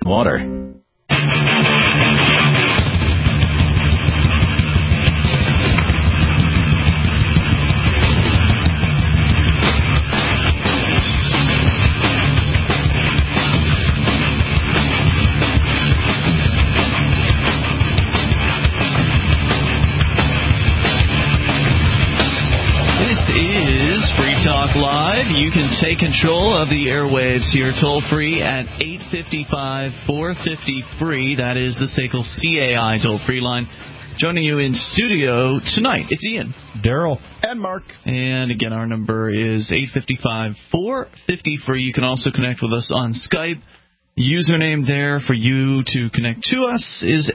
water. Live. You can take control of the airwaves here toll-free at 855-450-FREE. That is the SACL CAI toll-free line. Joining you in studio tonight, it's Ian, Daryl, and Mark. And again, our number is 855-450-FREE. You can also connect with us on Skype. Username there for you to connect to us is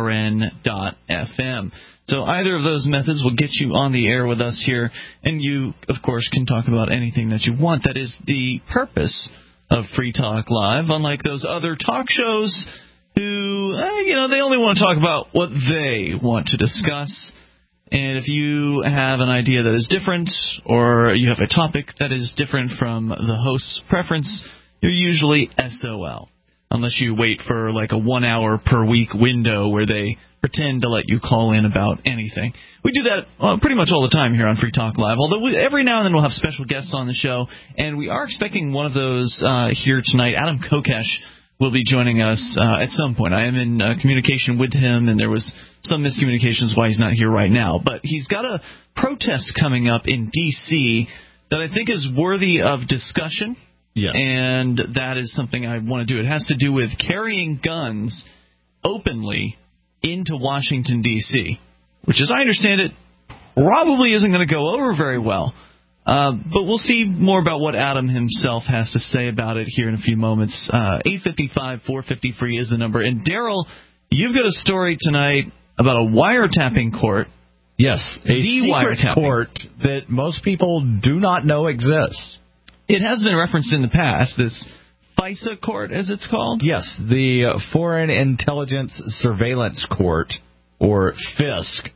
LRN.FM. So either of those methods will get you on the air with us here, and you, of course, can talk about anything that you want. That is the purpose of Free Talk Live, unlike those other talk shows who, they only want to talk about what they want to discuss. And if you have an idea that is different, or you have a topic that is different from the host's preference, you're usually SOL, unless you wait for like a 1 hour per week window where they pretend to let you call in about anything. We do that pretty much all the time here on Free Talk Live, although every now and then we'll have special guests on the show, and we are expecting one of those here tonight. Adam Kokesh will be joining us at some point. I am in communication with him, and there was some miscommunications why he's not here right now. But he's got a protest coming up in D.C. that I think is worthy of discussion. Yeah. And that is something I want to do. It has to do with carrying guns openly into Washington, D.C., which, as I understand it, probably isn't going to go over very well. But we'll see more about what Adam himself has to say about it here in a few moments. 855-450-FREE is the number. And, Daryl, you've got a story tonight about a wiretapping court. Yes, a secret court that most people do not know exists. It has been referenced in the past, this FISA court, as it's called? Yes, the Foreign Intelligence Surveillance Court, or FISC,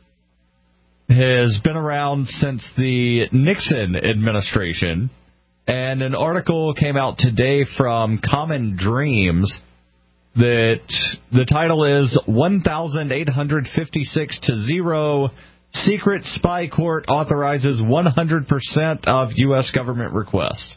has been around since the Nixon administration, and an article came out today from Common Dreams that the title is 1,856-0, Secret Spy Court Authorizes 100% of U.S. government requests.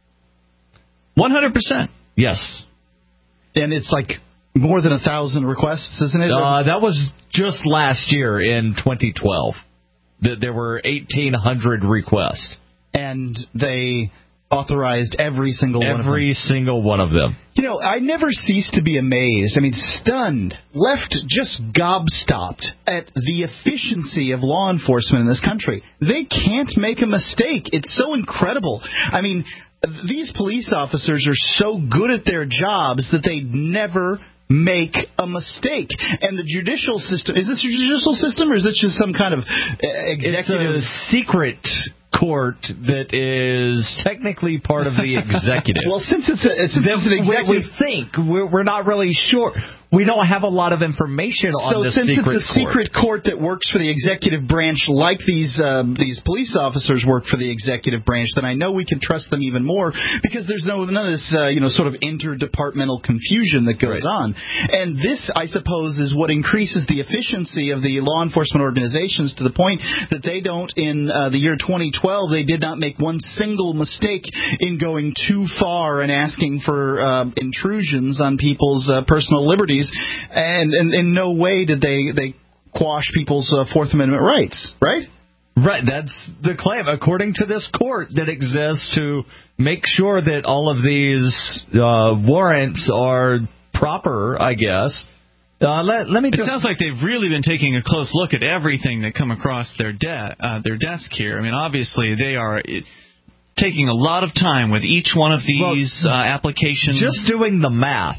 100%? Yes. And it's like more than 1,000 requests, isn't it? That was just last year in 2012. There were 1,800 requests. And they authorized every single one of them. Every single one of them. I never cease to be amazed, stunned, left just gobstopped at the efficiency of law enforcement in this country. They can't make a mistake. It's so incredible. These police officers are so good at their jobs that they never make a mistake. And the judicial system, is this a judicial system or is this just some kind of executive? It's a secret court that is technically part of the executive. Well, since it's an executive... We're not really sure. We don't have a lot of information on this secret court. So since it's a secret court that works for the executive branch, like these police officers work for the executive branch, then I know we can trust them even more because there's none of this sort of interdepartmental confusion that goes on. And this, I suppose, is what increases the efficiency of the law enforcement organizations to the point that they don't, in the year 2012, they did not make one single mistake in going too far and asking for intrusions on people's personal liberties. And in no way did they quash people's Fourth Amendment rights, right? Right, that's the claim, according to this court that exists to make sure that all of these warrants are proper, I guess. It sounds like they've really been taking a close look at everything that come across their desk here. Obviously, they are taking a lot of time with each one of these applications. Just doing the math.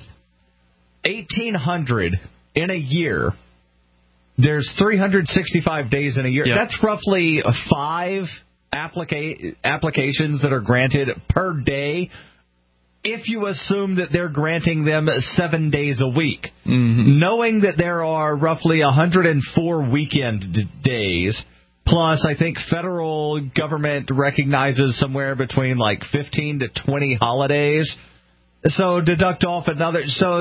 1,800 in a year. There's 365 days in a year. Yep. That's roughly 5 applications that are granted per day, if you assume that they're granting them 7 days a week. Mm-hmm. Knowing that there are roughly 104 weekend days, plus I think federal government recognizes somewhere between like 15 to 20 holidays. So deduct off another. So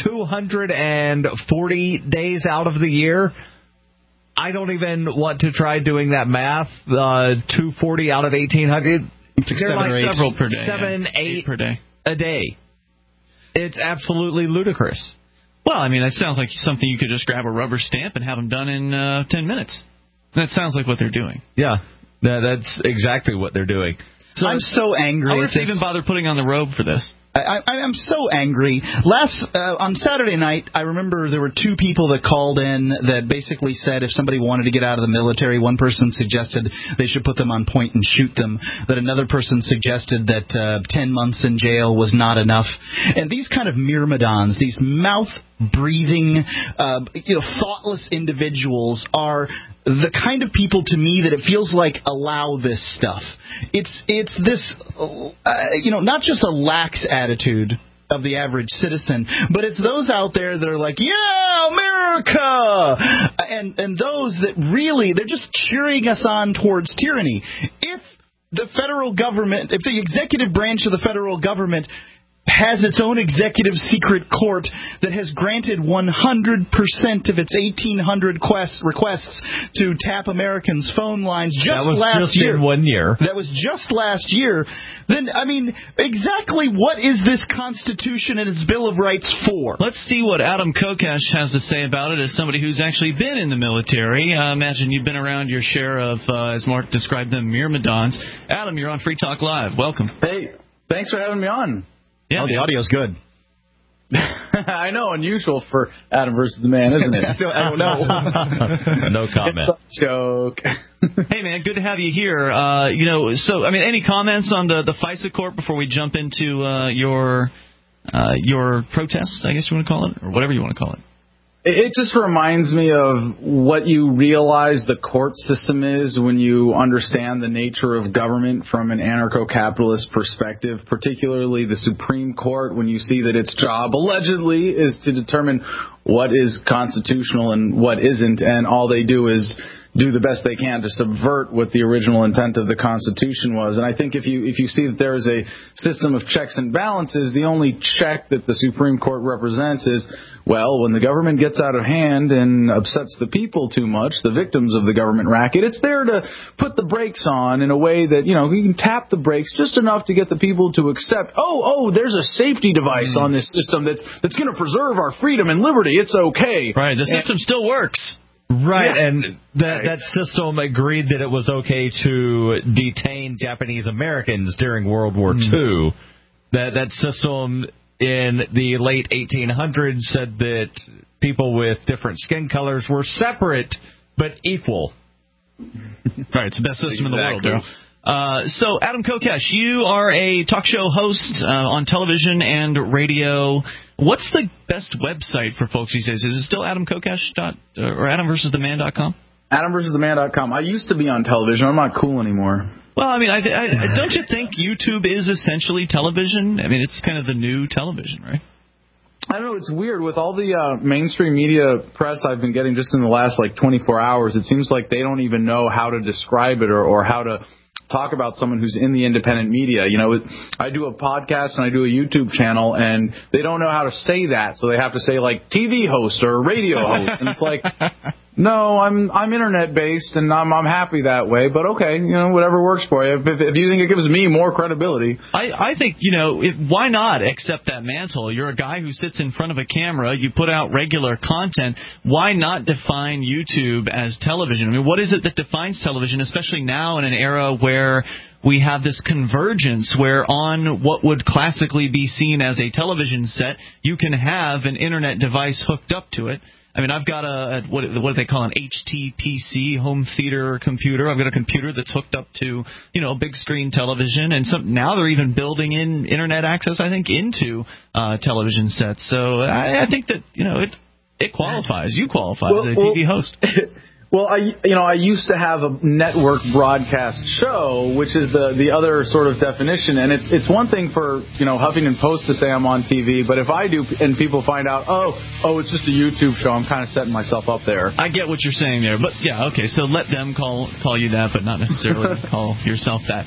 240 days out of the year. I don't even want to try doing that math. 240 out of 1,800. They're like several per day. 7, 8 per day. A day. It's absolutely ludicrous. Well, I mean, that sounds like something you could just grab a rubber stamp and have them done in 10 minutes. That sounds like what they're doing. Yeah, that's exactly what they're doing. So I'm so angry. I wonder at if they this. even bother putting on the robe for this. I'm so angry. On Saturday night, I remember there were two people that called in that basically said if somebody wanted to get out of the military, one person suggested they should put them on point and shoot them. That another person suggested that 10 months in jail was not enough. And these kind of myrmidons, these mouth-breathing, thoughtless individuals are the kind of people to me that it feels like allow this stuff. It's this, not just a lax attitude of the average citizen, but it's those out there that are like, yeah, America! And those that really, they're just cheering us on towards tyranny. If the federal government, if the executive branch of the federal government has its own executive secret court that has granted 100% of its 1,800 requests to tap Americans' phone lines last year. In 1 year. That was just last year. Then, I mean, exactly what is this Constitution and its Bill of Rights for? Let's see what Adam Kokesh has to say about it as somebody who's actually been in the military. Imagine you've been around your share of, as Mark described them, myrmidons. Adam, you're on Free Talk Live. Welcome. Hey, thanks for having me on. Yeah, the audio's good. I know, unusual for Adam versus the Man, isn't it? I don't know. No comment. Joke. Hey, man, good to have you here. Any comments on the FISA court before we jump into your protest, I guess you want to call it, or whatever you want to call it? It just reminds me of what you realize the court system is when you understand the nature of government from an anarcho-capitalist perspective, particularly the Supreme Court, when you see that its job allegedly is to determine what is constitutional and what isn't, and all they do is do the best they can to subvert what the original intent of the Constitution was. And I think if you see that there is a system of checks and balances, the only check that the Supreme Court represents is, well, when the government gets out of hand and upsets the people too much, the victims of the government racket, it's there to put the brakes on in a way that, you can tap the brakes just enough to get the people to accept, there's a safety device on this system that's going to preserve our freedom and liberty. It's okay. Right, the system still works. Right, yeah. And that system agreed that it was okay to detain Japanese Americans during World War II. That system in the late 1800s said that people with different skin colors were separate but equal. Right, it's the best system in the world, Daryl. So, Adam Kokesh, you are a talk show host on television and radio. What's the best website for folks these days? Is it still AdamKokesh or AdamVersusTheMan.com? AdamVersusTheMan.com. I used to be on television. I'm not cool anymore. Well, I mean, don't you think YouTube is essentially television? I mean, it's kind of the new television, right? I don't know. It's weird. With all the mainstream media press I've been getting just in the last, 24 hours, it seems like they don't even know how to describe it or how to talk about someone who's in the independent media. I do a podcast and I do a YouTube channel, and they don't know how to say that, so they have to say TV host or radio host, and it's like, no, I'm internet based, and I'm happy that way. But okay, whatever works for you. If you think it gives me more credibility, I think why not accept that mantle? You're a guy who sits in front of a camera. You put out regular content. Why not define YouTube as television? I mean, what is it that defines television, especially now in an era where we have this convergence where on what would classically be seen as a television set, you can have an internet device hooked up to it. I mean, I've got what do they call an HTPC, home theater computer. I've got a computer that's hooked up to, a big screen television, and now they're even building in internet access, I think, into television sets. So I think that, it qualifies. You qualify as a TV host. Well, I used to have a network broadcast show, which is the other sort of definition, and it's one thing for Huffington Post to say I'm on TV, but if I do and people find out, it's just a YouTube show, I'm kind of setting myself up there. I get what you're saying there, but yeah, okay, so let them call you that, but not necessarily call yourself that.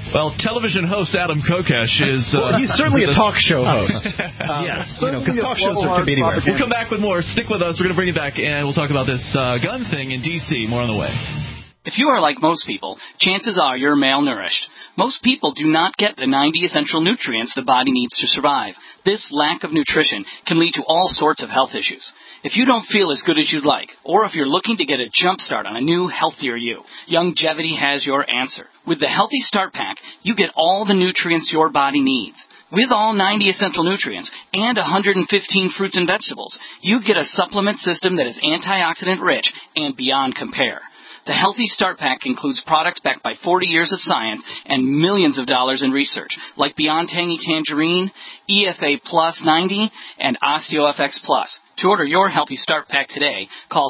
Well, television host Adam Kokesh is... he's certainly a talk show host. Yes. Because talk shows could be anywhere. We'll come back with more. Stick with us. We're going to bring you back, and we'll talk about this gun thing in D.C. More on the way. If you are like most people, chances are you're malnourished. Most people do not get the 90 essential nutrients the body needs to survive. This lack of nutrition can lead to all sorts of health issues. If you don't feel as good as you'd like, or if you're looking to get a jump start on a new, healthier you, Youngevity has your answer. With the Healthy Start Pack, you get all the nutrients your body needs. With all 90 essential nutrients and 115 fruits and vegetables, you get a supplement system that is antioxidant rich and beyond compare. The Healthy Start Pack includes products backed by 40 years of science and millions of dollars in research, like Beyond Tangy Tangerine, EFA Plus 90, and OsteoFX Plus. To order your Healthy Start Pack today, call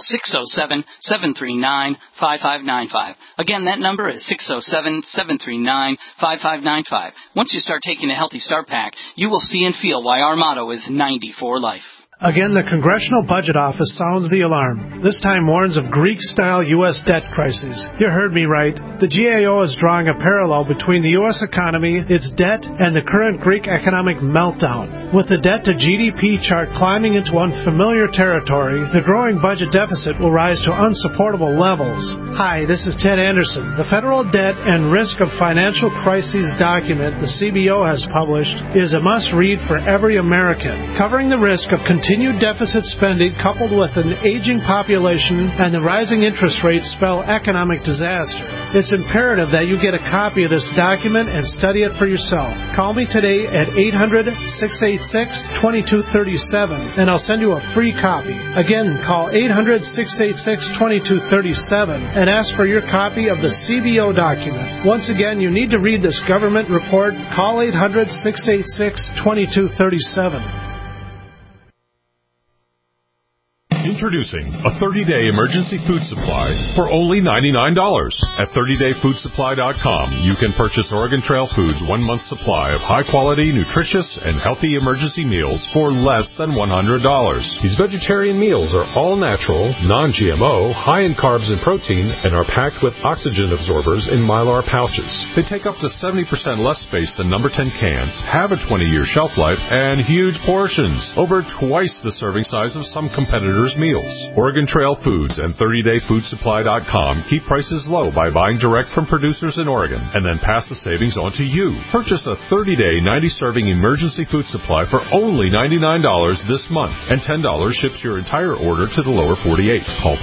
607-739-5595. Again, that number is 607-739-5595. Once you start taking the Healthy Start Pack, you will see and feel why our motto is 90 for life. Again, the Congressional Budget Office sounds the alarm. This time warns of Greek-style U.S. debt crises. You heard me right. The GAO is drawing a parallel between the U.S. economy, its debt, and the current Greek economic meltdown. With the debt-to-GDP chart climbing into unfamiliar territory, the growing budget deficit will rise to unsupportable levels. Hi, this is Ted Anderson. The Federal Debt and Risk of Financial Crises document the CBO has published is a must-read for every American, covering the risk of continued deficit spending coupled with an aging population and the rising interest rates spell economic disaster. It's imperative that you get a copy of this document and study it for yourself. Call me today at 800-686-2237 and I'll send you a free copy. Again, call 800-686-2237 and ask for your copy of the CBO document. Once again, you need to read this government report. Call 800-686-2237. Introducing a 30-day emergency food supply for only $99. At 30dayfoodsupply.com, you can purchase Oregon Trail Foods' 1-month supply of high-quality, nutritious, and healthy emergency meals for less than $100. These vegetarian meals are all natural, non-GMO, high in carbs and protein, and are packed with oxygen absorbers in Mylar pouches. They take up to 70% less space than number 10 cans, have a 20-year shelf life, and huge portions, over twice the serving size of some competitors' meals. Oregon Trail Foods and 30dayfoodsupply.com keep prices low by buying direct from producers in Oregon and then pass the savings on to you. Purchase a 30-day 90-serving emergency food supply for only $99 this month, and $10 ships your entire order to the lower 48. Call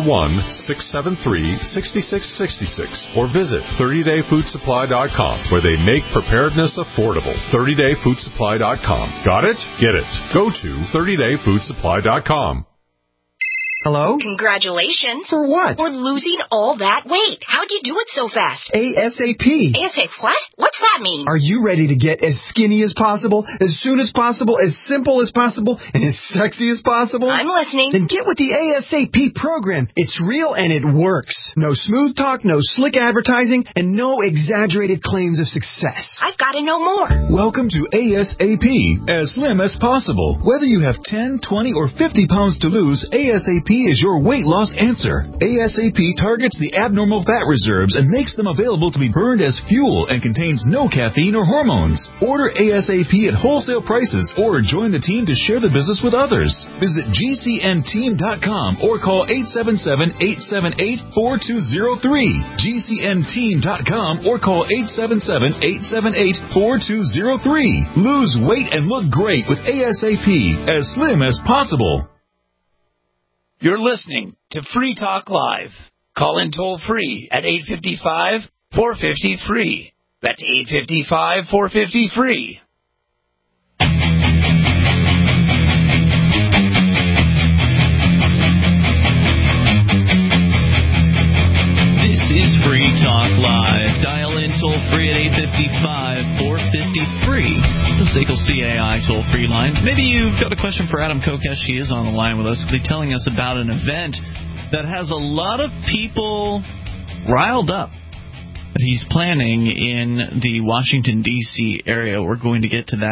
541-673-6666 or visit 30dayfoodsupply.com, where they make preparedness affordable. 30dayfoodsupply.com. Got it? Get it. Go to 30dayfoodsupply.com. Hello? Congratulations. For what? For losing all that weight. How'd you do it so fast? ASAP. ASAP what? What's that mean? Are you ready to get as skinny as possible, as soon as possible, as simple as possible, and as sexy as possible? I'm listening. Then get with the ASAP program. It's real and it works. No smooth talk, no slick advertising, and no exaggerated claims of success. I've got to know more. Welcome to ASAP, as slim as possible. Whether you have 10, 20, or 50 pounds to lose, ASAP is your weight loss answer. ASAP targets the abnormal fat reserves and makes them available to be burned as fuel and contains no caffeine or hormones. Order ASAP at wholesale prices or join the team to share the business with others. Visit GCNteam.com or call 877-878-4203. GCNteam.com or call 877-878-4203. Lose weight and look great with ASAP, as slim as possible. You're listening to Free Talk Live. Call in toll free at 855-450-FREE. That's 855-450-FREE. This is Free Talk Live. Dial in toll free at 855-450-FREE. The SACL CAI toll-free line. Maybe you've got a question for Adam Kokesh. He is on the line with us. He'll be telling us about an event that has a lot of people riled up that he's planning in the Washington, D.C. area. We're going to get to that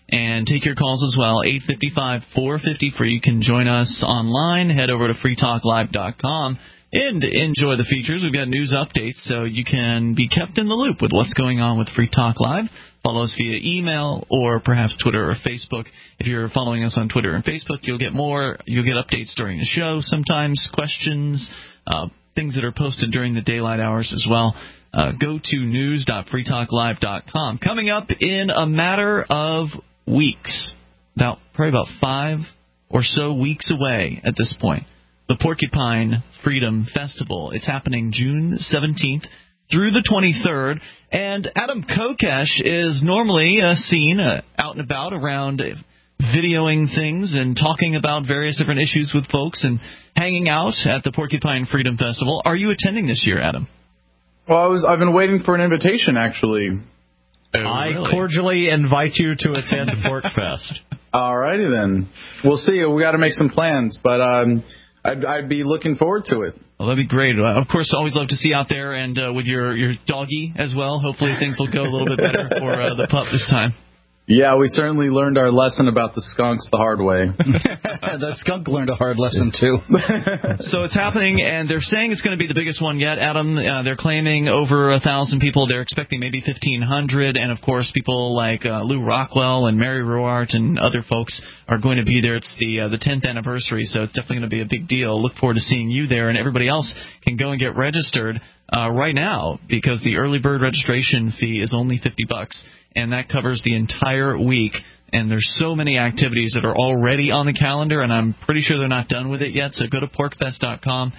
and take your calls as well. 855-450-FREE. You can join us online. Head over to freetalklive.com and enjoy the features. We've got news updates, so you can be kept in the loop with what's going on with Free Talk Live. Follow us via email or perhaps Twitter or Facebook. If you're following us on Twitter and Facebook, you'll get updates during the show, sometimes questions, things that are posted during the daylight hours as well. Go to news.freetalklive.com. Coming up in a matter of weeks, probably about 5 or so weeks away at this point, the Porcupine Freedom Festival. It's happening June 17th through the 23rd, and Adam Kokesh is normally seen out and about around videoing things and talking about various different issues with folks and hanging out at the Porcupine Freedom Festival. Are you attending this year, Adam? Well, I've been waiting for an invitation, actually. I cordially invite you to attend PorcFest. All righty then. We'll see. We got to make some plans, but I'd be looking forward to it. Well, that'd be great. Of course, always love to see you out there and with your doggy as well. Hopefully things will go a little bit better for the pup this time. Yeah, we certainly learned our lesson about the skunks the hard way. The skunk learned a hard lesson, too. So it's happening, and they're saying it's going to be the biggest one yet, Adam. They're claiming over 1,000 people. They're expecting maybe 1,500, and, of course, people like Lou Rockwell and Mary Ruart and other folks are going to be there. It's the 10th anniversary, so it's definitely going to be a big deal. Look forward to seeing you there, and everybody else can go and get registered right now because the early bird registration fee is only $50. And that covers the entire week. And there's so many activities that are already on the calendar, and I'm pretty sure they're not done with it yet. So go to porcfest.com,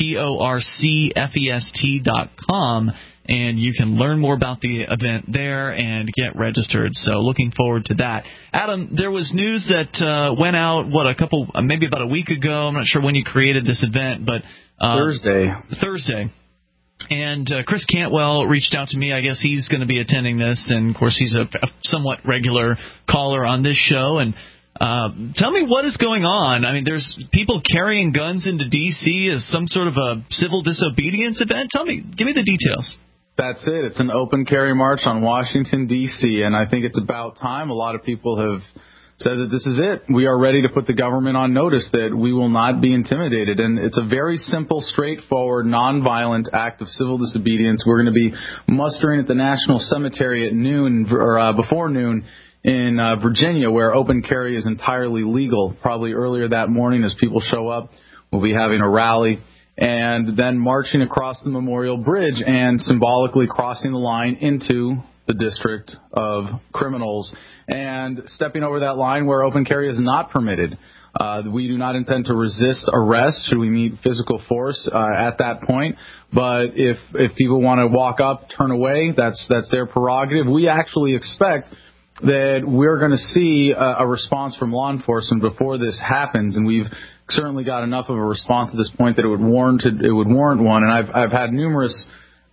porcfest.com, and you can learn more about the event there and get registered. So looking forward to that. Adam, there was news that went out, maybe about a week ago. I'm not sure when you created this event, but Thursday. And Chris Cantwell reached out to me. I guess he's going to be attending this, and, of course, he's a somewhat regular caller on this show. And tell me what is going on. I mean, there's people carrying guns into D.C. as some sort of a civil disobedience event. Give me the details. That's it. It's an open carry march on Washington, D.C., and I think it's about time. A lot of people have said that this is it. We are ready to put the government on notice that we will not be intimidated. And it's a very simple, straightforward, nonviolent act of civil disobedience. We're going to be mustering at the National Cemetery at noon, or before noon, in Virginia, where open carry is entirely legal. Probably earlier that morning as people show up, we'll be having a rally. And then marching across the Memorial Bridge and symbolically crossing the line into the District of Criminals and stepping over that line where open carry is not permitted. We do not intend to resist arrest should we meet physical force at that point. But if people want to walk up, turn away, that's their prerogative. We actually expect that we're going to see a response from law enforcement before this happens, and we've certainly got enough of a response at this point that it would warrant one. And I've had numerous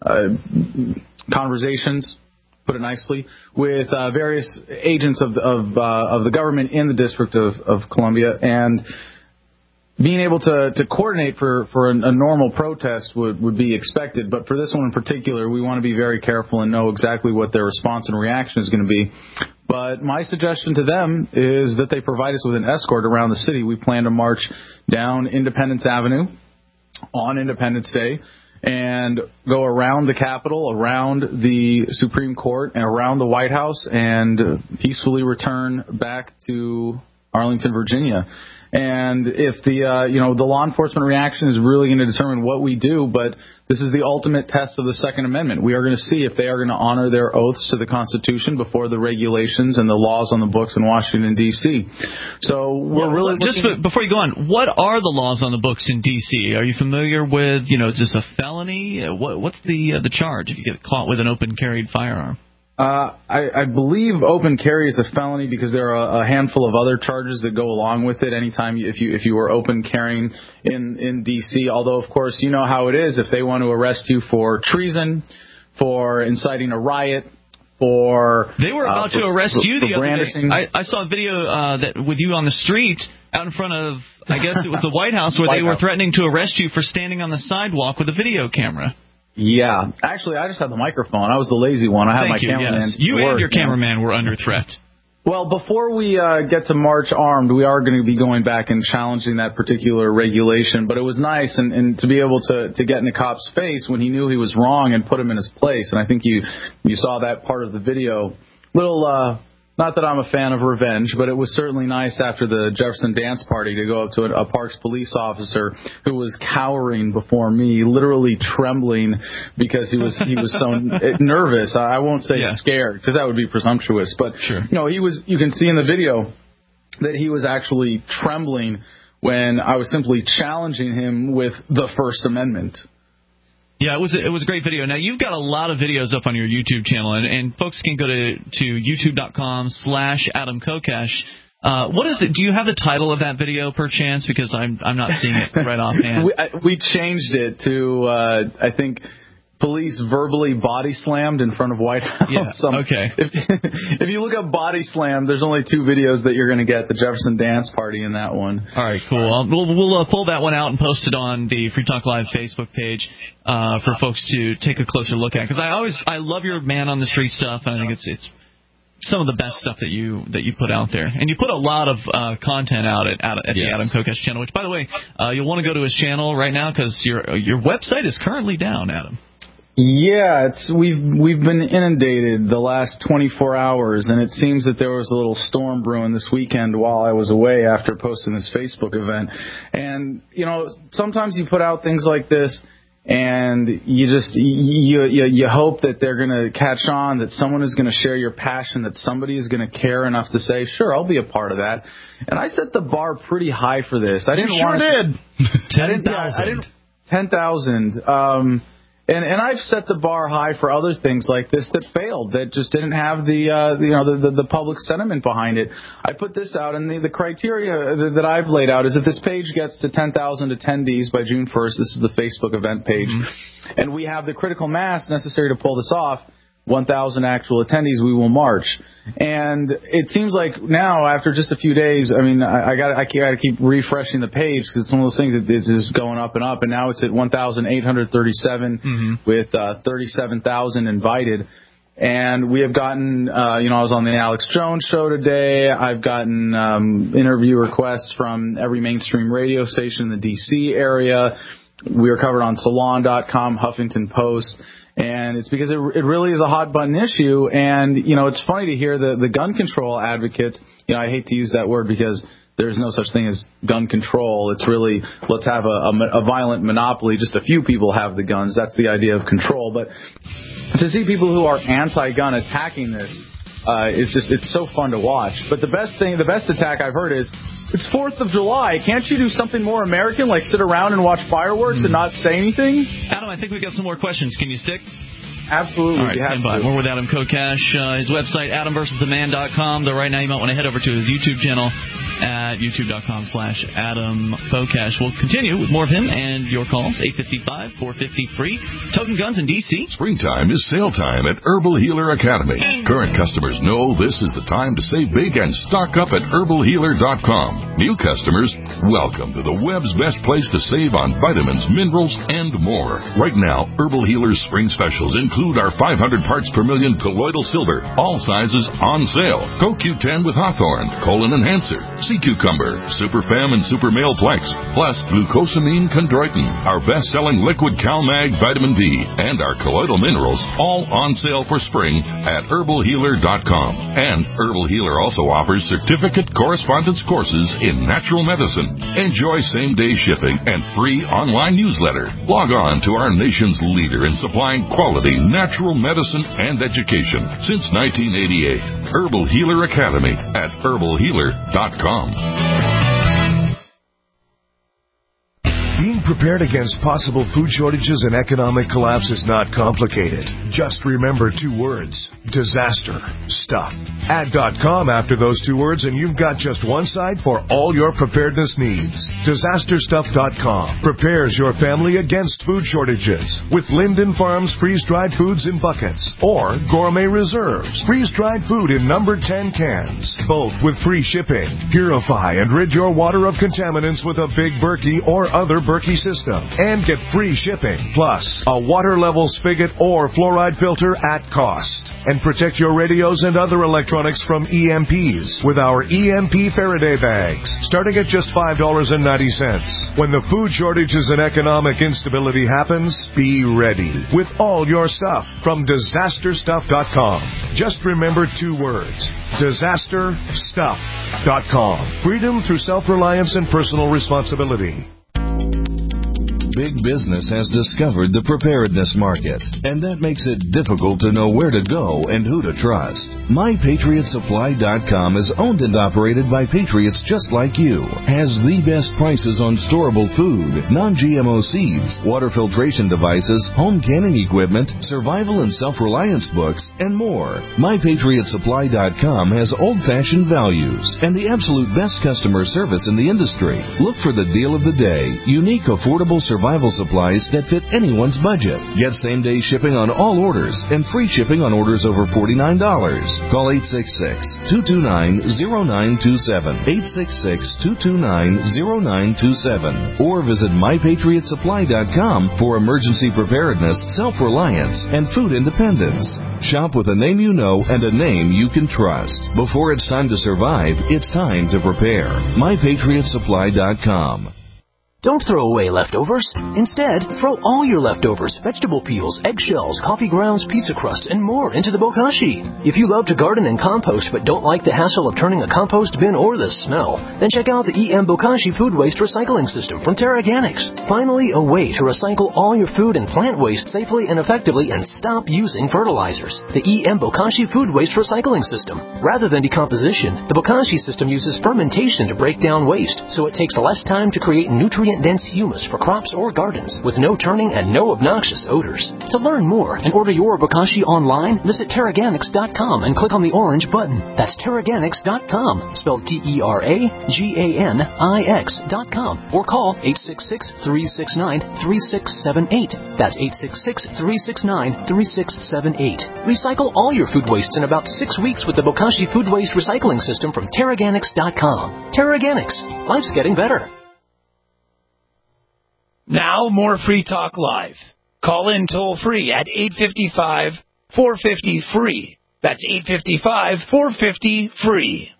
conversations, put it nicely, with various agents of the government in the District of Columbia, and being able to coordinate for a normal protest would be expected. But for this one in particular, we want to be very careful and know exactly what their response and reaction is going to be. But my suggestion to them is that they provide us with an escort around the city. We plan to march down Independence Avenue on Independence Day and go around the Capitol, around the Supreme Court, and around the White House, and peacefully return back to Arlington, Virginia. And if the law enforcement reaction is really going to determine what we do, but this is the ultimate test of the Second Amendment. We are going to see if they are going to honor their oaths to the Constitution before the regulations and the laws on the books in Washington, D.C. So we're really before you go on, what are the laws on the books in D.C.? Are you familiar with, is this a felony? What's the charge if you get caught with an open carried firearm? I believe open carry is a felony because there are a handful of other charges that go along with it anytime if you were open carrying in D.C. Although, of course, you know how it is. If they want to arrest you for treason, for inciting a riot, They were about to arrest you the other day. I saw a video with you on the street out in front of, I guess it was the White House, where they were threatening to arrest you for standing on the sidewalk with a video camera. Yeah. Actually, I just had the microphone. I was the lazy one. I had my cameraman. Yes. You and your cameraman were under threat. Well, before we get to March Armed, we are going to be going back and challenging that particular regulation. But it was nice and to be able to get in a cop's face when he knew he was wrong and put him in his place. And I think you saw that part of the video. Not that I'm a fan of revenge, but it was certainly nice after the Jefferson dance party to go up to a Parks police officer who was cowering before me, literally trembling because he was so nervous. I won't say scared because that would be presumptuous, but you can see in the video that he was actually trembling when I was simply challenging him with the First Amendment. Yeah, it was a great video. Now, you've got a lot of videos up on your YouTube channel, and folks can go to youtube.com/Adam Kokesh. What is it? Do you have the title of that video, perchance? Because I'm not seeing it right offhand. We changed it to, I think, police verbally body slammed in front of White House. Yeah, okay. If you look up body slam, there's only 2 videos that you're going to get, the Jefferson dance party and that one. All right, cool. We'll pull that one out and post it on the Free Talk Live Facebook page for folks to take a closer look at. Because I love your man on the street stuff, and I think it's some of the best stuff that you put out there. And you put a lot of content out at the Adam Kokesh channel, which, by the way, you'll want to go to his channel right now because your website is currently down, Adam. Yeah, we've been inundated the last 24 hours, and it seems that there was a little storm brewing this weekend while I was away after posting this Facebook event. And, sometimes you put out things like this, and you hope that they're going to catch on, that someone is going to share your passion, that somebody is going to care enough to say, sure, I'll be a part of that. And I set the bar pretty high for this. I didn't want to. 10,000. 10,000. And I've set the bar high for other things like this that failed, that just didn't have the public sentiment behind it. I put this out, and the criteria that I've laid out is if this page gets to 10,000 attendees by June 1st, this is the Facebook event page, and we have the critical mass necessary to pull this off, 1,000 actual attendees, we will march. And it seems like now, after just a few days, I mean, I got to keep refreshing the page because it's one of those things that is just going up and up. And now it's at 1,837 with 37,000 invited. And we have gotten, I was on the Alex Jones show today. I've gotten interview requests from every mainstream radio station in the D.C. area. We are covered on Salon.com, Huffington Post. And it's because it really is a hot-button issue. And, it's funny to hear the gun control advocates. I hate to use that word because there's no such thing as gun control. It's really, let's have a violent monopoly. Just a few people have the guns. That's the idea of control. But to see people who are anti-gun attacking this it's so fun to watch. But the best attack I've heard is, it's 4th of July. Can't you do something more American, like sit around and watch fireworks and not say anything? Adam, I think we've got some more questions. Can you stick? Absolutely. All right, stand by. We're with Adam Kokesh. His website, AdamVersusTheMan.com. Though right now you might want to head over to his YouTube channel at youtube.com/Adam Kokesh. We'll continue with more of him and your calls, 855-450-FREE. Token Guns in D.C. Springtime is sale time at Herbal Healer Academy. Current customers know this is the time to save big and stock up at herbalhealer.com. New customers, welcome to the web's best place to save on vitamins, minerals, and more. Right now, Herbal Healer's spring specials include our 500 parts per million colloidal silver, all sizes on sale. CoQ10 with Hawthorne, Colon Enhancer, Sea Cucumber, Super Fem and Super Male Plex, plus Glucosamine Chondroitin, our best-selling liquid CalMag Vitamin D, and our colloidal minerals, all on sale for spring at herbalhealer.com. And Herbal Healer also offers certificate correspondence courses in natural medicine. Enjoy same-day shipping and free online newsletter. Log on to our nation's leader in supplying quality natural medicine and education since 1988. Herbal Healer Academy at herbalhealer.com. Being prepared against possible food shortages and economic collapse is not complicated. Just remember 2 words: disaster stuff. Add .com after those 2 words and you've got just one site for all your preparedness needs. Disasterstuff.com prepares your family against food shortages with Linden Farms freeze-dried foods in buckets or Gourmet Reserves freeze-dried food in number 10 cans, both with free shipping. Purify and rid your water of contaminants with a Big Berkey or other Berkey system and get free shipping, plus a water level spigot or fluoride filter at cost. And protect your radios and other electronics from EMPs with our EMP Faraday bags, starting at just $5.90. When the food shortages and economic instability happens, be ready with all your stuff from DisasterStuff.com. Just remember 2 words: DisasterStuff.com. Freedom through self-reliance and personal responsibility. Big business has discovered the preparedness market, and that makes it difficult to know where to go and who to trust. MyPatriotSupply.com is owned and operated by patriots just like you, has the best prices on storable food, non-GMO seeds, water filtration devices, home canning equipment, survival and self-reliance books, and more. MyPatriotSupply.com has old-fashioned values and the absolute best customer service in the industry. Look for the deal of the day, unique, affordable survival supplies that fit anyone's budget. Get same-day shipping on all orders and free shipping on orders over $49. Call 866-229-0927, 866-229-0927, or visit MyPatriotSupply.com for emergency preparedness, self-reliance, and food independence. Shop with a name you know and a name you can trust. Before it's time to survive, it's time to prepare. MyPatriotSupply.com. Don't throw away leftovers. Instead, throw all your leftovers, vegetable peels, eggshells, coffee grounds, pizza crusts, and more into the bokashi. If you love to garden and compost but don't like the hassle of turning a compost bin or the smell, then check out the EM Bokashi Food Waste Recycling System from Terraganics. Finally, a way to recycle all your food and plant waste safely and effectively and stop using fertilizers. The EM Bokashi Food Waste Recycling System. Rather than decomposition, the Bokashi system uses fermentation to break down waste, so it takes less time to create nutrient-dense humus for crops or gardens with no turning and no obnoxious odors. To learn more and order your bokashi online, visit Terraganics.com and click on the orange button. That's Terraganics.com, spelled Terraganix.com, or call 866-369-3678. That's 866-369-3678. Recycle all your food wastes in about 6 weeks with the Bokashi Food Waste Recycling System from Terraganics.com. Terraganics. Life's getting better. Now, more Free Talk Live. Call in toll-free at 855-450-FREE. That's 855-450-FREE.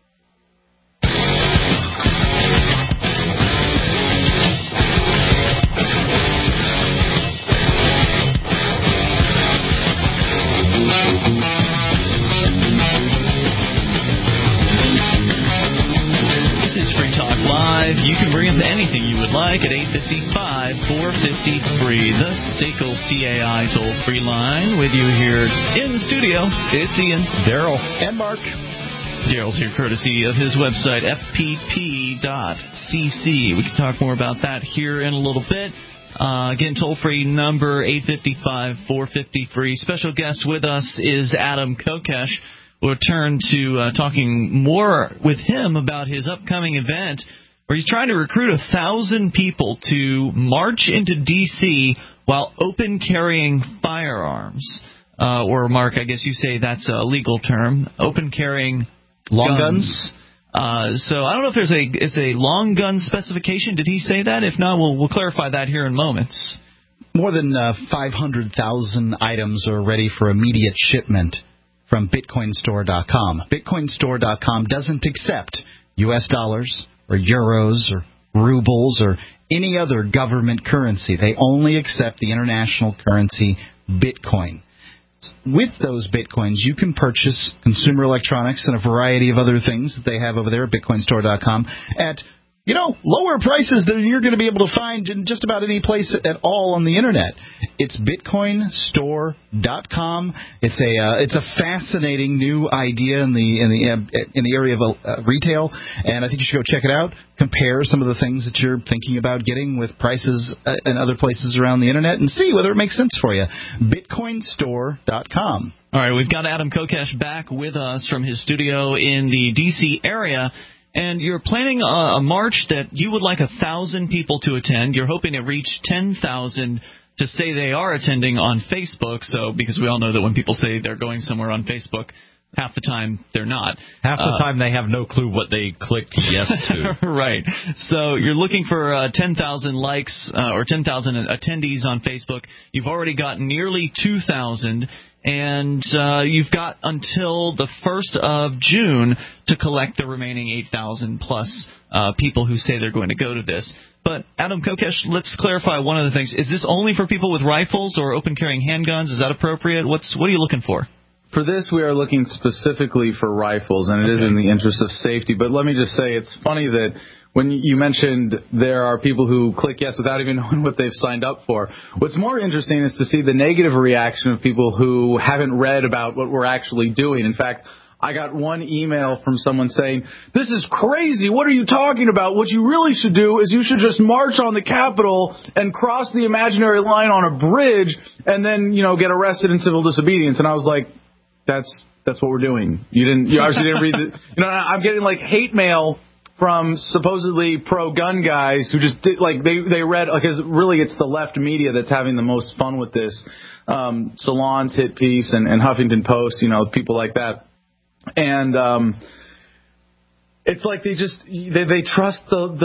You can bring us anything you would like at 855-450-FREE, the SACL CAI toll-free line. With you here in the studio, it's Ian, Daryl, and Mark. Daryl's here courtesy of his website, fpp.cc. We can talk more about that here in a little bit. Again, toll-free number 855-450-FREE. Special guest with us is Adam Kokesh. We'll turn to talking more with him about his upcoming event, where he's trying to recruit 1,000 people to march into D.C. while open carrying firearms. Or, Mark, I guess you say that's a legal term. Open carrying long guns. So I don't know if it's a long gun specification. Did he say that? If not, we'll clarify that here in moments. More than 500,000 items are ready for immediate shipment from BitcoinStore.com. BitcoinStore.com doesn't accept U.S. dollars or euros or rubles or any other government currency. They only accept the international currency Bitcoin. With those Bitcoins, you can purchase consumer electronics and a variety of other things that they have over there at BitcoinStore.com at lower prices than you're going to be able to find in just about any place at all on the internet. It's BitcoinStore.com. It's a fascinating new idea in the area of retail, and I think you should go check it out. Compare some of the things that you're thinking about getting with prices in other places around the internet, and see whether it makes sense for you. BitcoinStore.com. All right, we've got Adam Kokesh back with us from his studio in the D.C. area. And you're planning a march that you would like 1,000 people to attend. You're hoping to reach 10,000 to say they are attending on Facebook. So, because we all know that when people say they're going somewhere on Facebook, half the time they're not. Half the time they have no clue what they clicked yes to. Right. So you're looking for 10,000 likes or 10,000 attendees on Facebook. You've already got nearly 2,000. And you've got until the 1st of June to collect the remaining 8,000 plus people who say they're going to go to this. But, Adam Kokesh, let's clarify one of the things. Is this only for people with rifles or open-carrying handguns? Is that appropriate? What are you looking for? For this, we are looking specifically for rifles, and it is in the interest of safety. But let me just say, it's funny that when you mentioned there are people who click yes without even knowing what they've signed up for. What's more interesting is to see the negative reaction of people who haven't read about what we're actually doing. In fact, I got one email from someone saying, "This is crazy. What are you talking about? What you really should do is you should just march on the Capitol and cross the imaginary line on a bridge and then, get arrested in civil disobedience." And I was like, that's what we're doing. You obviously didn't read the, I'm getting like hate mail from supposedly pro-gun guys who just did, they read, because really it's the left media that's having the most fun with this. Salon's hit piece and Huffington Post, people like that. And it's like they trust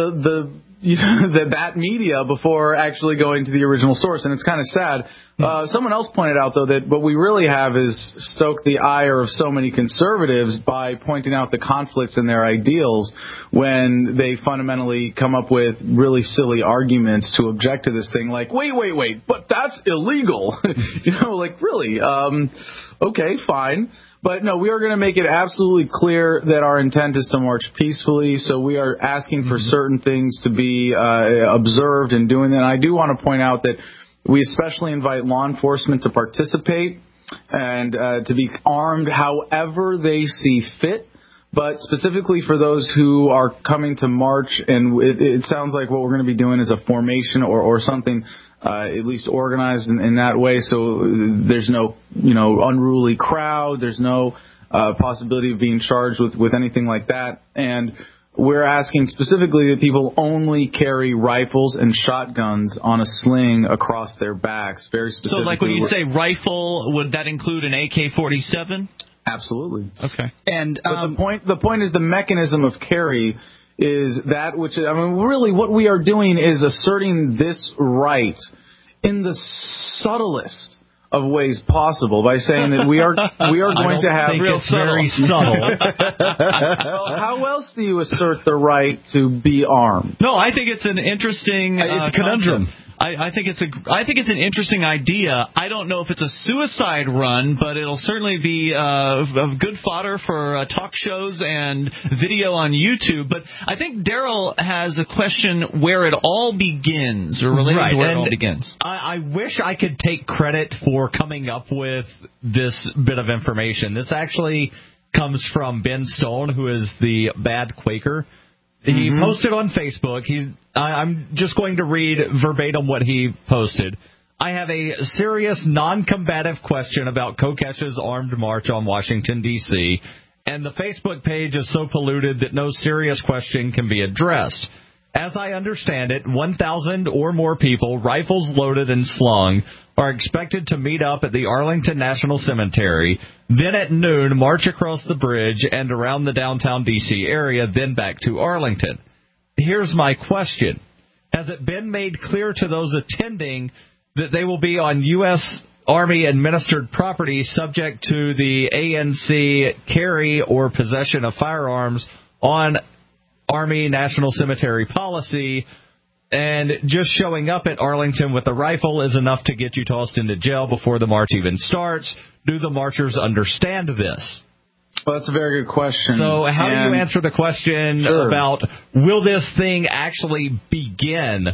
that media before actually going to the original source, and it's kind of sad. Someone else pointed out, though, that what we really have is stoked the ire of so many conservatives by pointing out the conflicts in their ideals when they fundamentally come up with really silly arguments to object to this thing, like, wait, but that's illegal. Really? Okay, fine. But no, we are going to make it absolutely clear that our intent is to march peacefully, so we are asking for certain things to be observed in doing that. And I do want to point out that we especially invite law enforcement to participate and to be armed however they see fit. But specifically for those who are coming to march, and it sounds like what we're going to be doing is a formation or something at least organized in that way, so there's no unruly crowd, there's no possibility of being charged with anything like that. And we're asking specifically that people only carry rifles and shotguns on a sling across their backs, very specifically. So like when you say rifle, would that include an AK-47? Absolutely. Okay. And the point is the mechanism of carry is that which, really what we are doing is asserting this right in the subtlest of ways possible by saying that we are going to have real subtle. Very subtle. Well, how else do you assert the right to be armed? No, I think it's an interesting it's a conundrum. I think it's an interesting idea. I don't know if it's a suicide run, but it'll certainly be good fodder for talk shows and video on YouTube. But I think Daryl has a question where it all begins, or related to where it all begins. I wish I could take credit for coming up with this bit of information. This actually comes from Ben Stone, who is the Bad Quaker. He posted on Facebook. I'm just going to read verbatim what he posted. I have a serious non-combative question about Kokesh's armed march on Washington, D.C., and the Facebook page is so polluted that no serious question can be addressed. As I understand it, 1,000 or more people, rifles loaded and slung, are expected to meet up at the Arlington National Cemetery, then at noon march across the bridge and around the downtown D.C. area, then back to Arlington. Here's my question. Has it been made clear to those attending that they will be on U.S. Army-administered property subject to the ANC carry or possession of firearms on Army National Cemetery policy, and just showing up at Arlington with a rifle is enough to get you tossed into jail before the march even starts? Do the marchers understand this? Well, that's a very good question. So how do you answer the question about will this thing actually begin?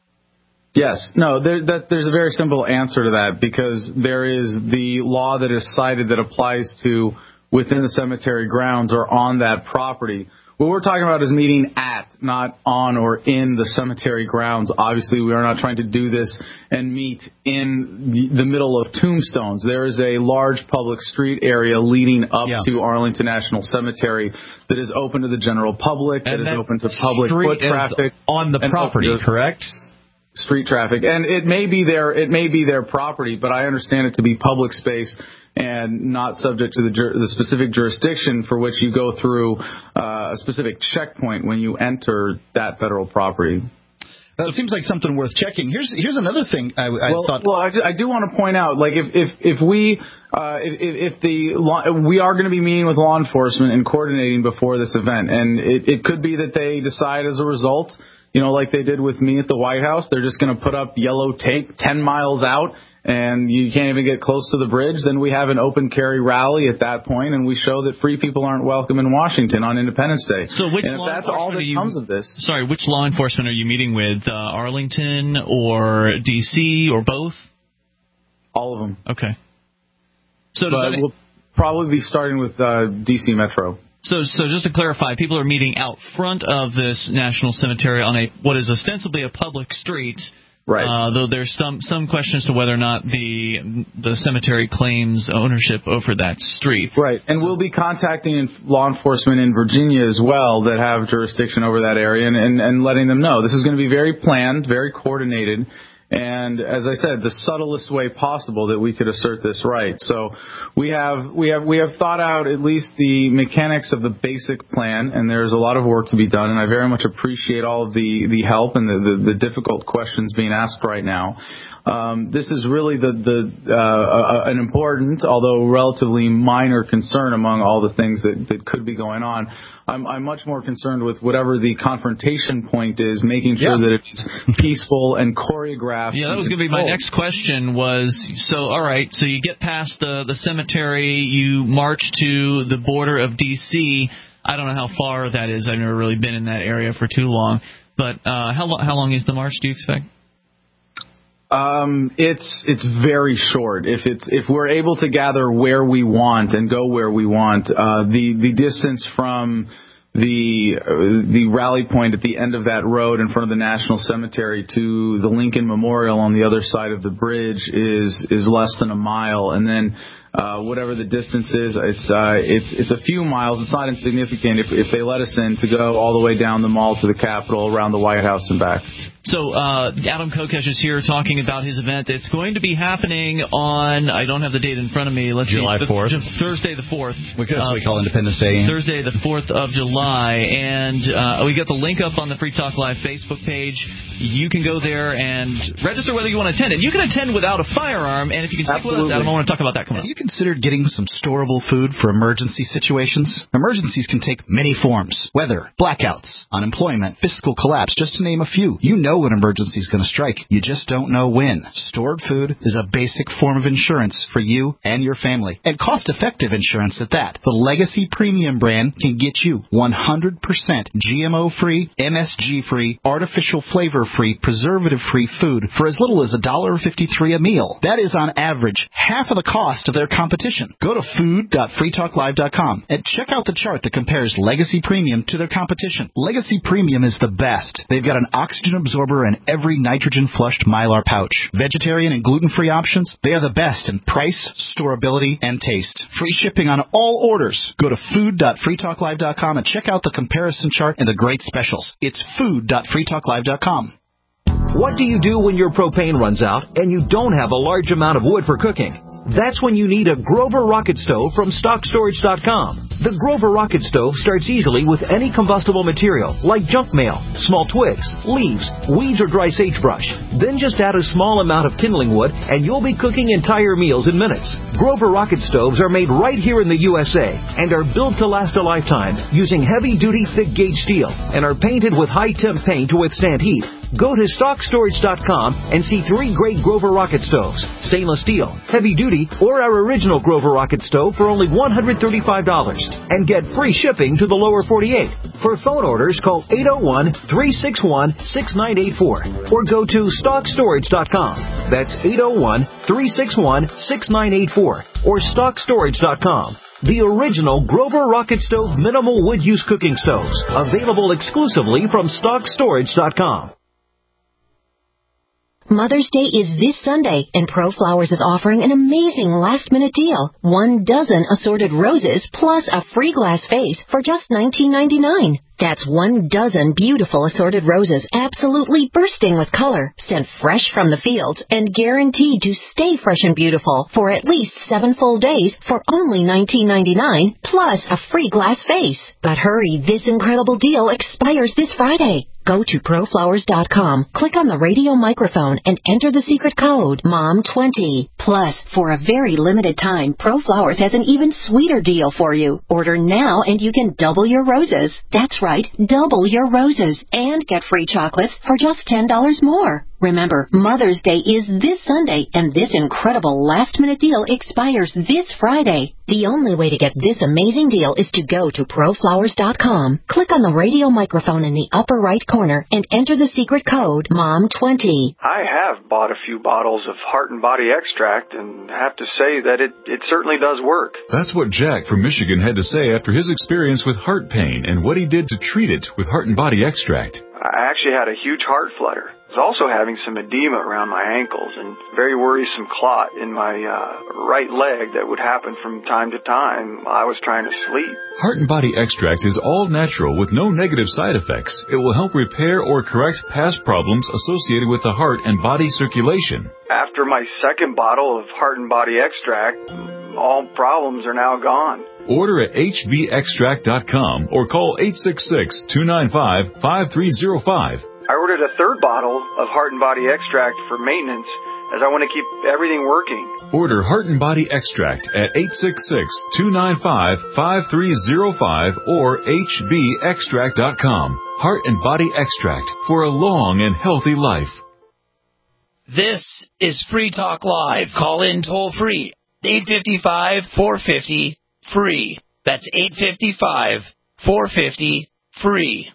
Yes. No, there's a very simple answer to that, because there is the law that is cited that applies to within the cemetery grounds or on that property. What we're talking about is meeting at, not on or in the cemetery grounds. Obviously, we are not trying to do this and meet in the middle of tombstones. There is a large public street area leading up to Arlington National Cemetery that is open to the general public, that is open to public foot traffic. On the property, correct? Street traffic. And it may be their property, but I understand it to be public space. and not subject to the specific jurisdiction for which you go through a specific checkpoint when you enter that federal property. That seems like something worth checking. Here's another thing I thought. Well, I do want to point out, like if we are going to be meeting with law enforcement and coordinating before this event, and it could be that they decide as a result, like they did with me at the White House, they're just going to put up yellow tape 10 miles out, and you can't even get close to the bridge. Then we have an open carry rally at that point, and we show that free people aren't welcome in Washington on Independence Day. So which and if that's all that comes of this. Sorry, which law enforcement are you meeting with? Arlington or D.C. or both? All of them. Okay. So we'll probably be starting with D.C. Metro. So just to clarify, people are meeting out front of this national cemetery on what is ostensibly a public street. Right. Though there's some question as to whether or not the cemetery claims ownership over that street. Right. And we'll be contacting law enforcement in Virginia as well that have jurisdiction over that area and letting them know. This is going to be very planned, very coordinated, and as I said, the subtlest way possible that we could assert this right. So we have thought out at least the mechanics of the basic plan, and there's a lot of work to be done, and I very much appreciate all of the help and the difficult questions being asked right now. This is really an important, although relatively minor, concern among all the things that could be going on. I'm much more concerned with whatever the confrontation point is, making sure that it's peaceful and choreographed. Yeah, that was going to be my next question was, all right, so you get past the cemetery, you march to the border of D.C. I don't know how far that is. I've never really been in that area for too long. But how long is the march, do you expect? It's very short. If we're able to gather where we want and go where we want, the distance from the rally point at the end of that road in front of the National Cemetery to the Lincoln Memorial on the other side of the bridge is less than a mile, and then whatever the distance is, it's a few miles. It's not insignificant if they let us in to go all the way down the mall to the Capitol, around the White House and back. So Adam Kokesh is here talking about his event. It's going to be happening on, I don't have the date in front of me. July 4th. Thursday the 4th. Because we call Independence Day. Thursday the 4th of July. And we got the link up on the Free Talk Live Facebook page. You can go there and register whether you want to attend it. You can attend without a firearm, and if you can stick with us, Adam, I want to talk about that coming up. Have you considered getting some storable food for emergency situations? Emergencies can take many forms. Weather, blackouts, unemployment, fiscal collapse, just to name a few. You know an emergency is going to strike. You just don't know when. Stored food is a basic form of insurance for you and your family, and cost-effective insurance at that. The Legacy Premium brand can get you 100% GMO-free, MSG-free, artificial flavor-free, preservative-free food for as little as $1.53 a meal. That is on average half of the cost of their competition. Go to food.freetalklive.com and check out the chart that compares Legacy Premium to their competition. Legacy Premium is the best. They've got an oxygen absorber in every nitrogen-flushed Mylar pouch. Vegetarian and gluten-free options, they are the best in price, storability, and taste. Free shipping on all orders. Go to food.freetalklive.com and check out the comparison chart and the great specials. It's food.freetalklive.com. What do you do when your propane runs out and you don't have a large amount of wood for cooking? That's when you need a Grover Rocket Stove from StockStorage.com. The Grover Rocket Stove starts easily with any combustible material, like junk mail, small twigs, leaves, weeds, or dry sagebrush. Then just add a small amount of kindling wood, and you'll be cooking entire meals in minutes. Grover Rocket Stoves are made right here in the USA and are built to last a lifetime using heavy-duty, thick-gauge steel and are painted with high-temp paint to withstand heat. Go to StockStorage.com and see 3 great Grover Rocket Stoves, stainless steel, heavy-duty, or our original Grover Rocket Stove for only $135, and get free shipping to the lower 48. For phone orders, call 801-361-6984 or go to StockStorage.com. That's 801-361-6984 or StockStorage.com. The original Grover Rocket Stove minimal wood use cooking stoves, available exclusively from StockStorage.com. Mother's Day is this Sunday, and ProFlowers is offering an amazing last-minute deal. 1 dozen assorted roses plus a free glass vase for just $19.99. That's 1 dozen beautiful assorted roses, absolutely bursting with color, sent fresh from the fields, and guaranteed to stay fresh and beautiful for at least 7 full days for only $19.99, plus a free glass vase. But hurry, this incredible deal expires this Friday. Go to ProFlowers.com, click on the radio microphone, and enter the secret code, MOM20. Plus, for a very limited time, ProFlowers has an even sweeter deal for you. Order now and you can double your roses. That's right, double your roses, and get free chocolates for just $10 more. Remember, Mother's Day is this Sunday, and this incredible last-minute deal expires this Friday. The only way to get this amazing deal is to go to ProFlowers.com, click on the radio microphone in the upper right corner, and enter the secret code, MOM20. I have bought a few bottles of Heart and Body Extract, and have to say that it certainly does work. That's what Jack from Michigan had to say after his experience with heart pain and what he did to treat it with Heart and Body Extract. I actually had a huge heart flutter. I was also having some edema around my ankles and very worrisome clot in my right leg that would happen from time to time while I was trying to sleep. Heart and Body Extract is all natural with no negative side effects. It will help repair or correct past problems associated with the heart and body circulation. After my second bottle of Heart and Body Extract, all problems are now gone. Order at hbextract.com or call 866-295-5305. I ordered a third bottle of Heart and Body Extract for maintenance as I want to keep everything working. Order Heart and Body Extract at 866-295-5305 or hbextract.com. Heart and Body Extract for a long and healthy life. This is Free Talk Live. Call in toll free. 855-450-FREE. That's 855-450-FREE.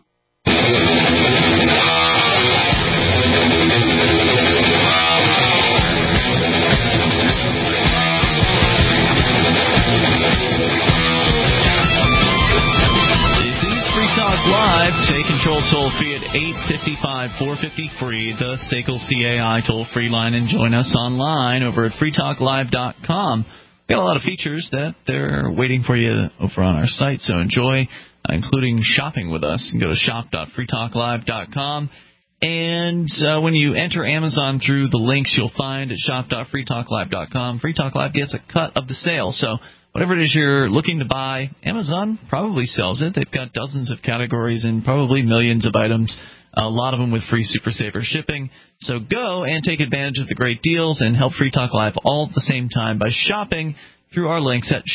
Live. Take control toll free at 855-450-FREE, the SACL CAI toll free line, and join us online over at freetalklive.com. We've got a lot of features that they're waiting for you over on our site, so enjoy, including shopping with us. You can go to shop.freetalklive.com. And when you enter Amazon through the links you'll find at shop.freetalklive.com, Free Talk Live gets a cut of the sale. So whatever it is you're looking to buy, Amazon probably sells it. They've got dozens of categories and probably millions of items, a lot of them with free Super Saver shipping. So go and take advantage of the great deals and help Free Talk Live all at the same time by shopping through our links at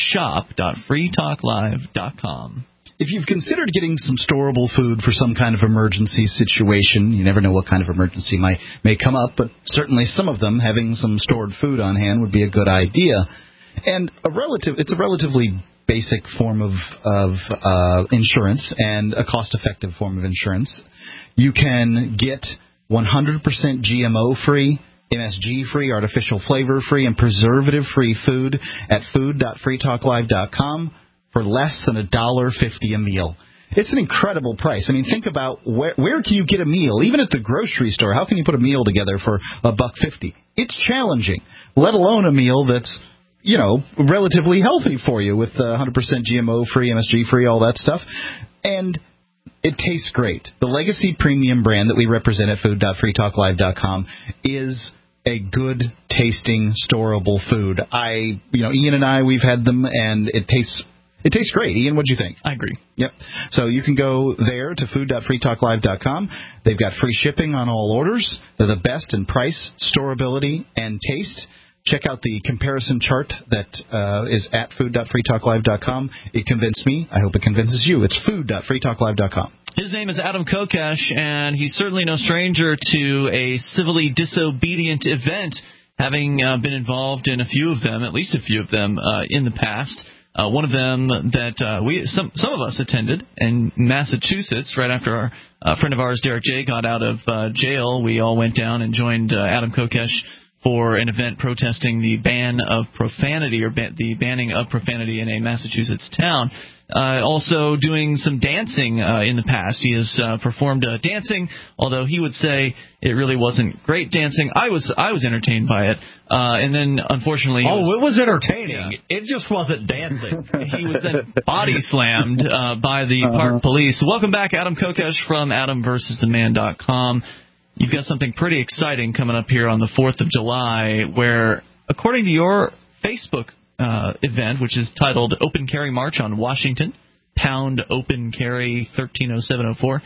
shop.freetalklive.com. If you've considered getting some storable food for some kind of emergency situation, you never know what kind of emergency may come up, but certainly some of them, having some stored food on hand would be a good idea. And it's a relatively basic form of insurance and a cost-effective form of insurance. You can get 100% GMO-free, MSG-free, artificial flavor-free, and preservative-free food at food.freetalklive.com for less than $1.50 a meal. It's an incredible price. I mean, think about where can you get a meal? Even at the grocery store, how can you put a meal together for $1.50? It's challenging, let alone a meal that's, relatively healthy for you with 100% GMO-free, MSG-free, all that stuff. And it tastes great. The Legacy Premium brand that we represent at food.freetalklive.com is a good-tasting, storable food. Ian and I, we've had them, and it tastes great. Ian, what do you think? I agree. Yep. So you can go there to food.freetalklive.com. They've got free shipping on all orders. They're the best in price, storability, and taste. Check out the comparison chart that is at food.freetalklive.com. It convinced me. I hope it convinces you. It's food.freetalklive.com. His name is Adam Kokesh, and he's certainly no stranger to a civilly disobedient event, having been involved in a few of them, at least a few of them, in the past. One of them that some of us attended in Massachusetts right after a friend of ours, Derek J., got out of jail. We all went down and joined Adam Kokesh for an event protesting the ban of profanity or the banning of profanity in a Massachusetts town. Also doing some dancing in the past. He has performed dancing, although he would say it really wasn't great dancing. I was entertained by it. And then, unfortunately... it was entertaining. Yeah. It just wasn't dancing. He was then body slammed by the park police. Welcome back, Adam Kokesh from AdamVersusTheMan.com. You've got something pretty exciting coming up here on the 4th of July where, according to your Facebook event, which is titled Open Carry March on Washington, pound Open Carry 130704,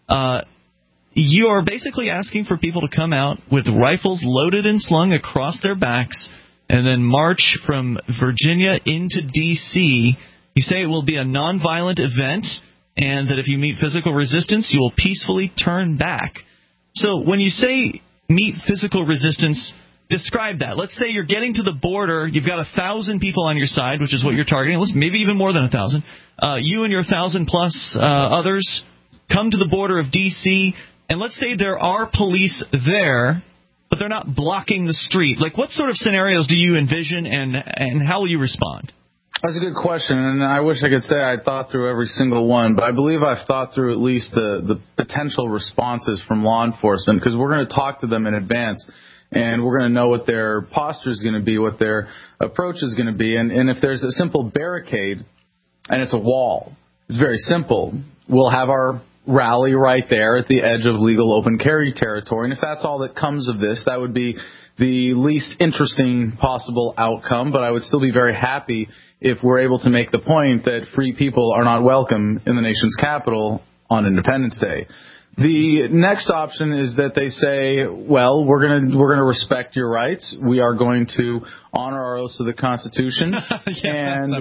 you are basically asking for people to come out with rifles loaded and slung across their backs and then march from Virginia into D.C. You say it will be a nonviolent event and that if you meet physical resistance, you will peacefully turn back. So when you say meet physical resistance, describe that. Let's say you're getting to the border. You've got 1,000 people on your side, which is what you're targeting. Maybe even more than 1,000. You and your 1,000-plus others come to the border of D.C., and let's say there are police there, but they're not blocking the street. Like, what sort of scenarios do you envision, and how will you respond? That's a good question, and I wish I could say I thought through every single one, but I believe I've thought through at least the potential responses from law enforcement, because we're going to talk to them in advance, and we're going to know what their posture is going to be, what their approach is going to be, and if there's a simple barricade and it's a wall, it's very simple. We'll have our rally right there at the edge of legal open carry territory, and if that's all that comes of this, that would be the least interesting possible outcome, but I would still be very happy if we're able to make the point that free people are not welcome in the nation's capital on Independence Day. The next option is that they say, well, we're going to respect your rights. We are going to honor our oaths to the Constitution, and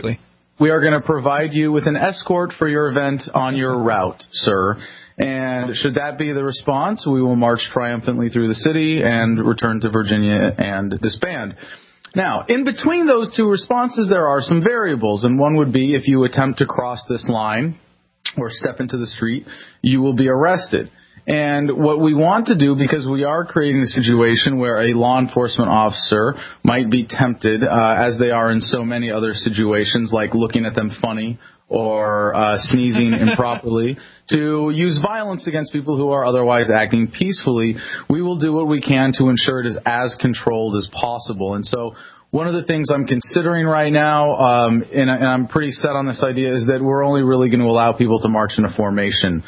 we are going to provide you with an escort for your event on your route, sir. And should that be the response, we will march triumphantly through the city and return to Virginia and disband. Now, in between those two responses, there are some variables, and one would be if you attempt to cross this line or step into the street, you will be arrested. And what we want to do, because we are creating a situation where a law enforcement officer might be tempted, as they are in so many other situations, like looking at them funny or sneezing improperly, to use violence against people who are otherwise acting peacefully, we will do what we can to ensure it is as controlled as possible. And so one of the things I'm considering right now, and I'm pretty set on this idea, is that we're only really going to allow people to march in a formation,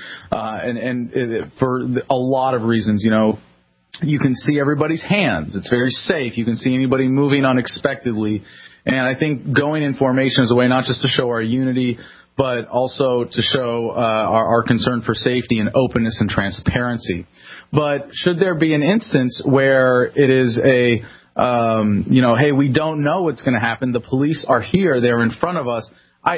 and for a lot of reasons. You know, you can see everybody's hands. It's very safe. You can see anybody moving unexpectedly. And I think going in formation is a way not just to show our unity, but also to show our concern for safety and openness and transparency. But should there be an instance where it is a, hey, we don't know what's going to happen. The police are here. They're in front of us.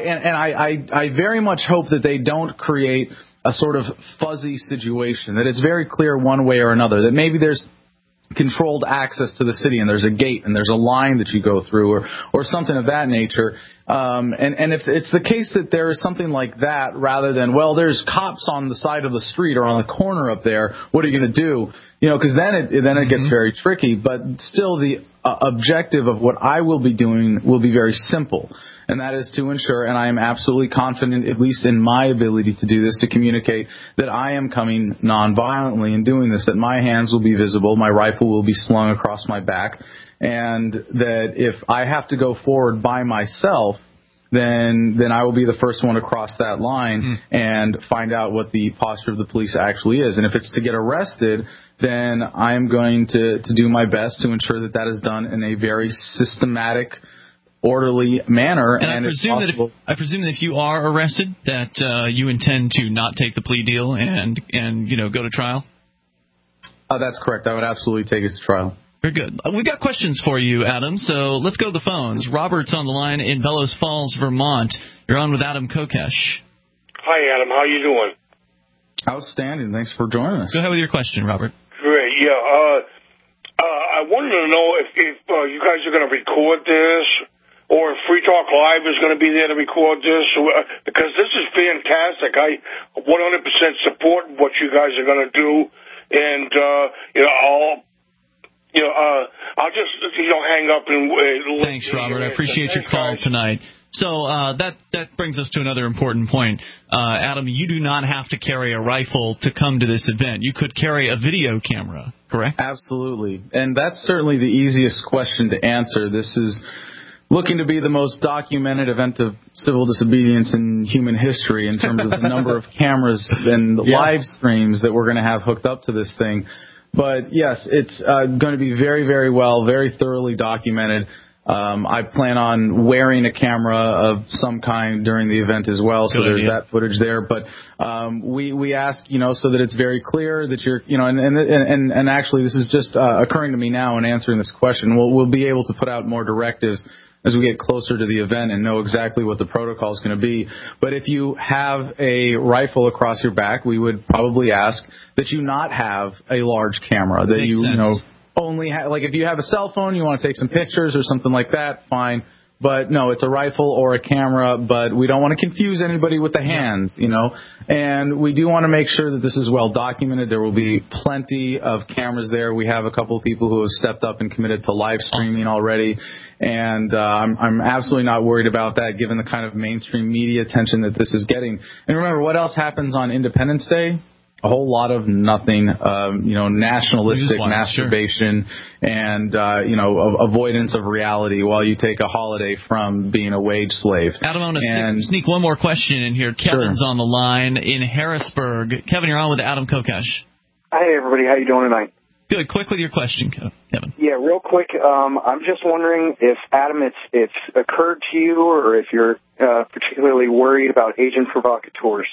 I very much hope that they don't create a sort of fuzzy situation, that it's very clear one way or another, that maybe there's controlled access to the city and there's a gate and there's a line that you go through or something of that nature. And if it's the case that there is something like that, rather than, well, there's cops on the side of the street or on the corner up there, what are you going to do? You know, because then it gets very tricky. But still, the objective of what I will be doing will be very simple, and that is to ensure, and I am absolutely confident, at least in my ability to do this, to communicate that I am coming nonviolently in doing this, that my hands will be visible, my rifle will be slung across my back, and that if I have to go forward by myself, then I will be the first one to cross that line and find out what the posture of the police actually is. And if it's to get arrested, then I am going to do my best to ensure that that is done in a very systematic, orderly manner. And I presume that if you are arrested, that you intend to not take the plea deal and go to trial? That's correct. I would absolutely take it to trial. Very good. We've got questions for you, Adam, so let's go to the phones. Robert's on the line in Bellows Falls, Vermont. You're on with Adam Kokesh. Hi, Adam. How you doing? Outstanding. Thanks for joining us. Go ahead with your question, Robert. Great. Yeah. I wanted to know if you guys are going to record this, or if Free Talk Live is going to be there to record this, because this is fantastic. I 100% support what you guys are going to do, and I'll just, hang up and... Thanks, Robert. I appreciate your call tonight. So that brings us to another important point. Adam, you do not have to carry a rifle to come to this event. You could carry a video camera, correct? Absolutely. And that's certainly the easiest question to answer. This is looking to be the most documented event of civil disobedience in human history in terms of the number of cameras and live streams that we're going to have hooked up to this thing. But, yes, it's going to be very, very well, very thoroughly documented. I plan on wearing a camera of some kind during the event as well, so there's that footage there. But we ask, so that it's very clear that you're, and actually this is just occurring to me now in answering this question. We'll be able to put out more directives as we get closer to the event and know exactly what the protocol is going to be. But if you have a rifle across your back, we would probably ask that you not have a large camera, that you only have, like if you have a cell phone, you want to take some pictures or something like that, fine. But no, it's a rifle or a camera, but we don't want to confuse anybody with the hands, And we do want to make sure that this is well documented. There will be plenty of cameras there. We have a couple of people who have stepped up and committed to live streaming already. And I'm absolutely not worried about that, given the kind of mainstream media attention that this is getting. And remember, what else happens on Independence Day? A whole lot of nothing, nationalistic masturbation and, avoidance of reality while you take a holiday from being a wage slave. Adam, I want to sneak one more question in here. Kevin's on the line in Harrisburg. Kevin, you're on with Adam Kokesh. Hey, everybody. How you doing tonight? Good. Quick with your question, Kevin. Yeah, real quick. I'm just wondering if, Adam, it's occurred to you or if you're particularly worried about agent provocateurs.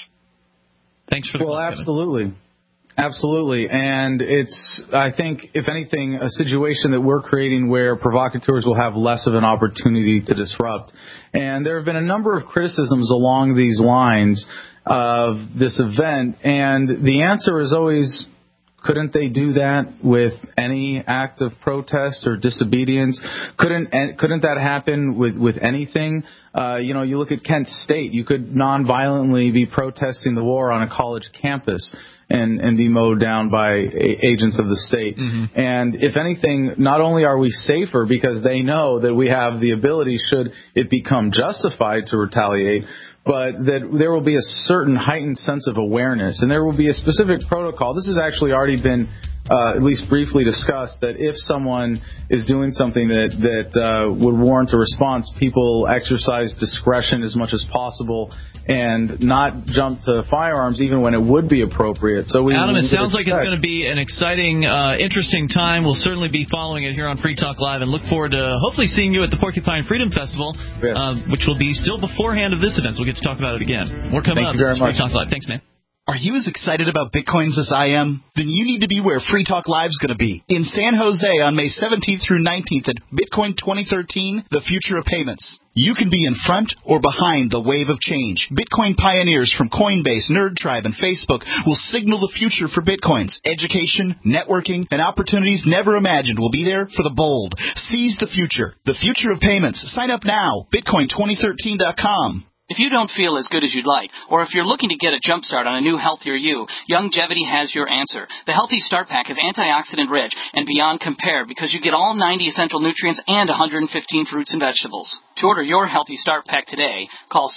Thanks for the call, absolutely. Absolutely. And it's, I think, if anything, a situation that we're creating where provocateurs will have less of an opportunity to disrupt. And there have been a number of criticisms along these lines of this event. And the answer is always, couldn't they do that with any act of protest or disobedience? Couldn't that happen with anything? You look at Kent State. You could nonviolently be protesting the war on a college campus and be mowed down by agents of the state. Mm-hmm. And if anything, not only are we safer because they know that we have the ability, should it become justified, to retaliate, but that there will be a certain heightened sense of awareness, and there will be a specific protocol. This has actually already been at least briefly discussed, that if someone is doing something that would warrant a response, people exercise discretion as much as possible and not jump to firearms even when it would be appropriate. So Adam, it sounds like it's going to be an exciting, interesting time. We'll certainly be following it here on Free Talk Live and look forward to hopefully seeing you at the Porcupine Freedom Festival, which will be still beforehand of this event, so we'll get to talk about it again. More coming up. This is Free Talk Live. Thanks, man. Are you as excited about Bitcoins as I am? Then you need to be where Free Talk Live is going to be. In San Jose on May 17th through 19th at Bitcoin 2013, The Future of Payments. You can be in front or behind the wave of change. Bitcoin pioneers from Coinbase, NerdTribe, and Facebook will signal the future for Bitcoins. Education, networking, and opportunities never imagined will be there for the bold. Seize the future. The Future of Payments. Sign up now. Bitcoin2013.com. If you don't feel as good as you'd like, or if you're looking to get a jump start on a new, healthier you, Youngevity has your answer. The Healthy Start Pack is antioxidant-rich and beyond compare because you get all 90 essential nutrients and 115 fruits and vegetables. To order your Healthy Start Pack today, call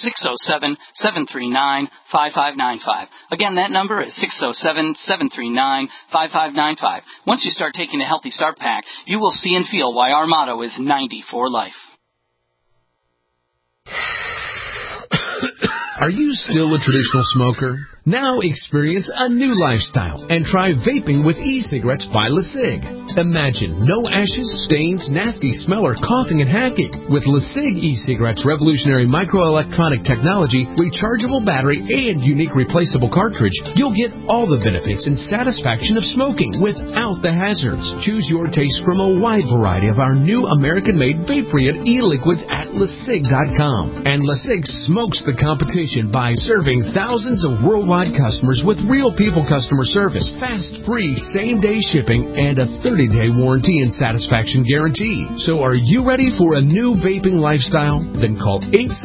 607-739-5595. Again, that number is 607-739-5595. Once you start taking the Healthy Start Pack, you will see and feel why our motto is 90 for life. Are you still a traditional smoker? Now experience a new lifestyle and try vaping with e-cigarettes by LeSig. Imagine no ashes, stains, nasty smell, or coughing and hacking. With LeSig e-cigarettes' revolutionary microelectronic technology, rechargeable battery, and unique replaceable cartridge, you'll get all the benefits and satisfaction of smoking without the hazards. Choose your taste from a wide variety of our new American-made vape-free e-liquids at LeSig.com. And LeSig smokes the competition. competition by serving thousands of worldwide customers with real people customer service, fast, free, same-day shipping, and a 30-day warranty and satisfaction guarantee. So are you ready for a new vaping lifestyle? Then call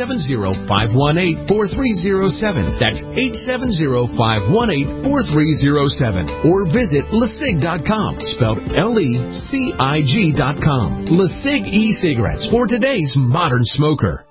870-518-4307. That's 870-518-4307. Or visit LeSig.com, spelled LECIG.com. LeSig e-cigarettes for today's modern smoker.